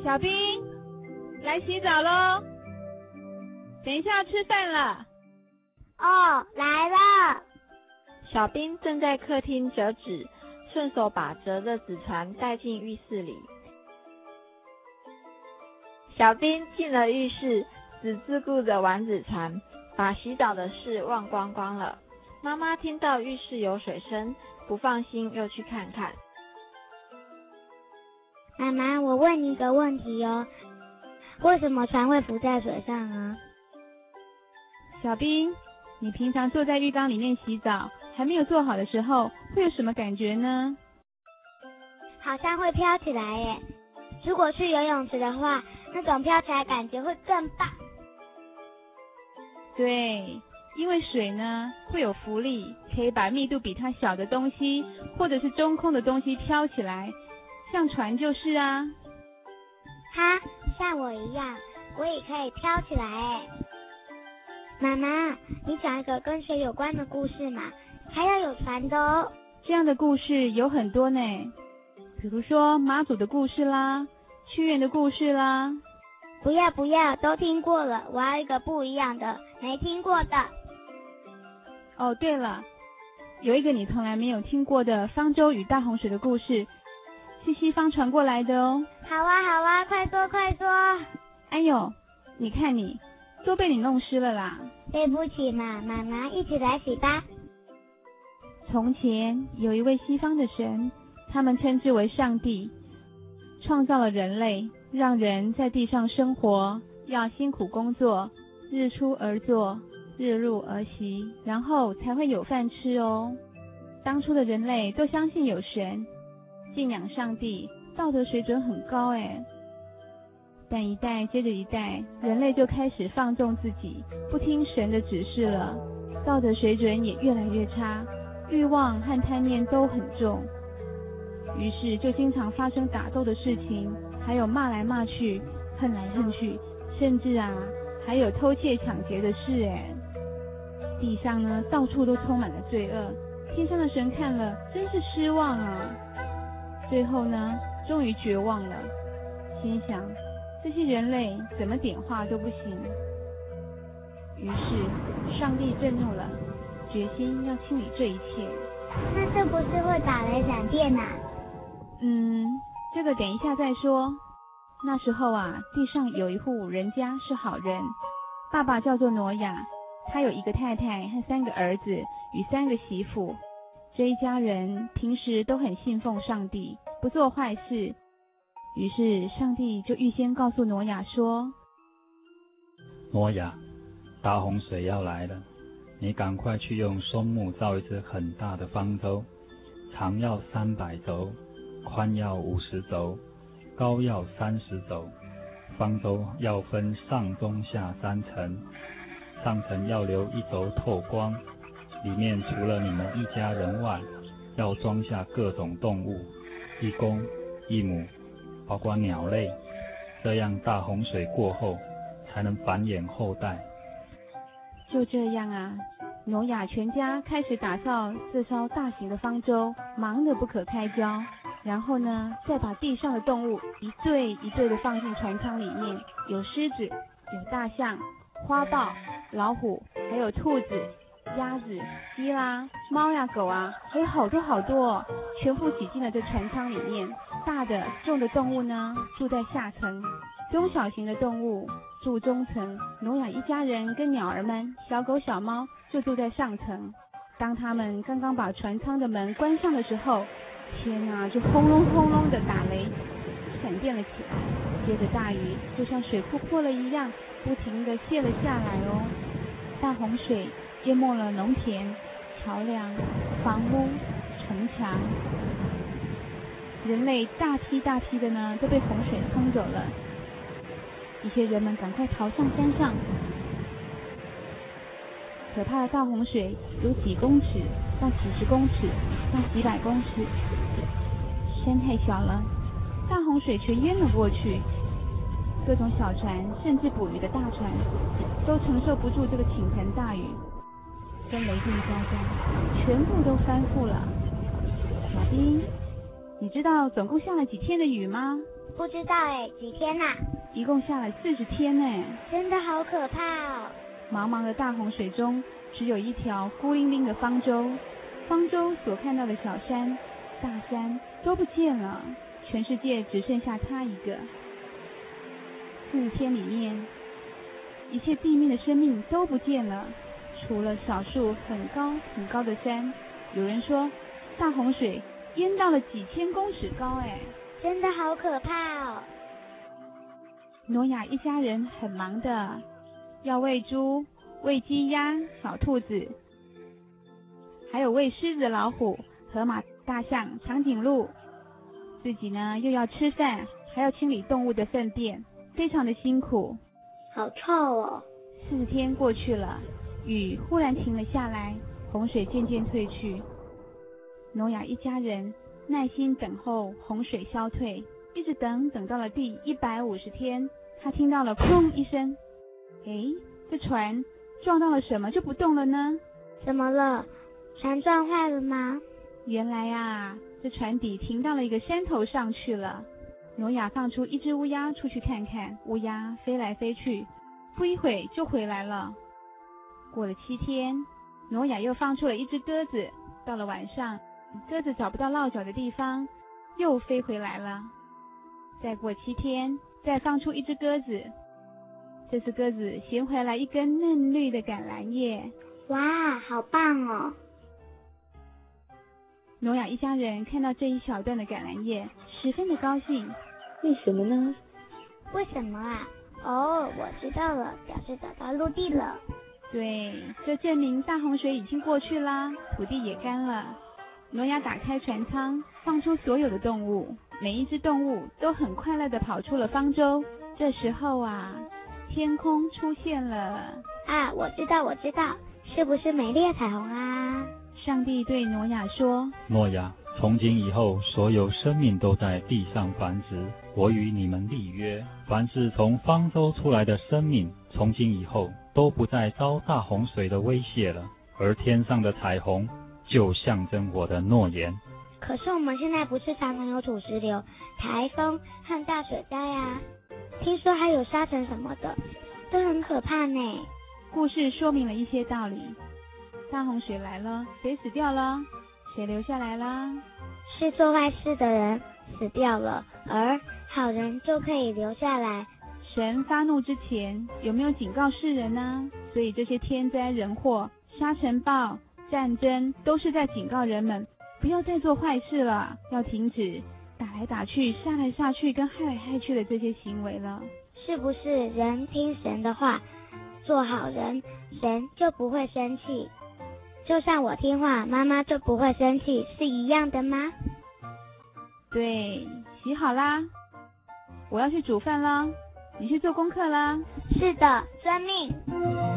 小兵，来洗澡咯，等一下要吃饭了。 哦，来了。 小兵正在客厅折纸，顺手把折的纸船带进浴室里。小兵进了浴室，只自顾着玩纸船，把洗澡的事忘光光了。妈妈听到浴室有水声，不放心又去看看。 妈妈，我问你一个问题哦，为什么船会浮在水上啊？ 小兵，你平常坐在浴缸里面洗澡，还没有做好的时候，会有什么感觉呢？ 好像会飘起来耶。如果去游泳池的话，那种飘起来感觉会更棒。 对，因为水呢会有浮力，可以把密度比它小的东西或者是中空的东西飘起来，像船就是啊。 哈，像我一样，我也可以飘起来耶。妈妈，你讲一个跟水有关的故事嘛，还要有船的哦。 这样的故事有很多呢，比如说妈祖的故事啦，屈原的故事啦。 不要不要，都听过了，我要一个不一样的，没听过的。 哦，对了，有一个你从来没有听过的方舟与大洪水的故事，是西方传过来的哦。 好啊好啊，快说快说。 哎呦，你看你都被你弄湿了啦。 对不起嘛，妈妈，一起来洗吧。 从前有一位西方的神，他们称之为上帝，创造了人类，让人在地上生活，要辛苦工作，日出而作，日入而息，然后才会有饭吃哦。当初的人类都相信有神，敬仰上帝，道德水准很高诶。但一代接着一代，人类就开始放纵自己，不听神的指示了，道德水准也越来越差，欲望和贪念都很重，于是就经常发生打斗的事情，还有骂来骂去，恨来恨去，甚至还有偷窃抢劫的事诶。地上呢到处都充满了罪恶，天上的神看了真是失望啊。最后呢终于绝望了，心想这些人类怎么点化都不行。于是上帝震怒了，决心要清理这一切。 那是不是会打雷闪电啊？ 这个等一下再说。那时候地上有一户人家是好人，爸爸叫做挪亚，他有一个太太和3个儿子与3个媳妇。这一家人平时都很信奉上帝，不做坏事。于是上帝就预先告诉挪亚说， 挪亚，大洪水要来了，你赶快去用松木造一只很大的方舟，长要300肘，宽要50肘，高要30肘。方舟要分上中下3层，上层要留1轴透光，里面除了你们一家人外，要装下各种动物，1公1母，包括鸟类，这样大洪水过后才能繁衍后代。 就这样挪亚全家开始打造这艘大型的方舟，忙得不可开交。然后呢，再把地上的动物一对一对的放进船舱里面，有狮子，有大象，花豹，老虎，还有兔子，鸭子，鸡啦，猫呀，狗还有好多好多全部挤进了这船舱里面。大的重的动物呢住在下层，中小型的动物住中层，挪亚一家人跟鸟儿们，小狗小猫就住在上层。当他们刚刚把船舱的门关上的时候，天哪，就轰隆轰隆的打雷闪电了起来，接着大雨就像水库破了一样，不停地泻了下来哦。大洪水淹没了农田、桥梁、房屋、城墙，人类大批大批的呢都被洪水冲走了。一些人们赶快逃上山上。可怕的大洪水有几公尺到几十公尺到几百公尺，山太小了，大洪水却淹了过去。各种小船甚至捕鱼的大船都承受不住这个倾盆大雨，跟雷电交加，全部都翻覆了。小兵，你知道总共下了几天的雨吗？ 不知道几天啊？ 一共下了40天呢， 真的好可怕哦。 茫茫的大洪水中，只有一条孤零零的方舟，方舟所看到的小山、大山都不见了，全世界只剩下它一个。40天里面，一切地面的生命都不见了，除了少数很高很高的山。有人说，大洪水淹到了几千公尺高， 真的好可怕哦。 挪亚一家人很忙的，要喂猪、喂鸡鸭、小兔子，还有喂狮子、老虎、河马、大象、长颈鹿。自己呢又要吃饭，还要清理动物的粪便，非常的辛苦。 好臭哦。 4天过去了，雨忽然停了下来，洪水渐渐退去。挪亚一家人耐心等候洪水消退，一直等到了第150天，他听到了砰一声，这船撞到了什么就不动了呢？ 怎么了？船撞坏了吗？ 原来啊，这船底停到了一个山头上去了。挪亚放出一只乌鸦出去看看，乌鸦飞来飞去，不一会就回来了。过了7天，挪亚又放出了一只鸽子，到了晚上，鸽子找不到落脚的地方，又飞回来了。再过7天，再放出一只鸽子，这次鸽子衔回来一根嫩绿的橄榄叶。 哇，好棒哦！ 挪亚一家人看到这一小段的橄榄叶，十分的高兴。 为什么呢？ 为什么啊？哦，我知道了，表示找到陆地了。 对，这证明大洪水已经过去啦，土地也干了。挪亚打开船舱，放出所有的动物，每一只动物都很快乐地跑出了方舟。这时候啊，天空出现了。 啊，我知道，是不是美丽的彩虹啊？ 上帝对挪亚说： 挪亚，从今以后，所有生命都在地上繁殖。我与你们立约，凡是从方舟出来的生命，从今以后都不再遭大洪水的威胁了。而天上的彩虹就象征我的诺言。 可是我们现在不是常常有土石流、台风和大水灾啊？听说还有沙尘什么的，都很可怕呢。 故事说明了一些道理。大洪水来了，谁死掉了？谁留下来了？ 是做坏事的人死掉了，而好人就可以留下来。 神发怒之前有没有警告世人呢？所以这些天灾人祸、沙尘暴、战争都是在警告人们不要再做坏事了，要停止打来打去、杀来杀去跟害来害去的这些行为了。 是不是人听神的话，做好人，神就不会生气？就像我听话，妈妈就不会生气，是一样的吗？ 对，洗好啦，我要去煮饭了，你去做功课啦。 是的，遵命。